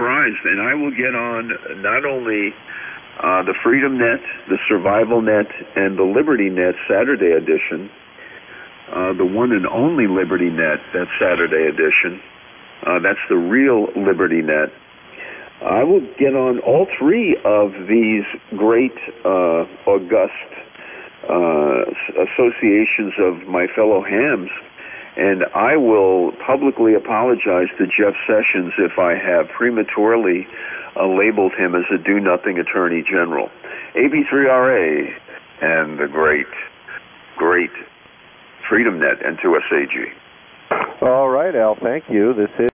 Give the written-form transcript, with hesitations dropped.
surprised, and I will get on not only the Freedom Net, the Survival Net, and the Liberty Net Saturday edition, the one and only Liberty Net, that Saturday edition. That's the real Liberty Net. I will get on all three of these great, august associations of my fellow hams, and I will publicly apologize to Jeff Sessions if I have prematurely labeled him as a do-nothing attorney general. AB3RA and the great Freedom Net and 2SAG. All right, Al, thank you. This is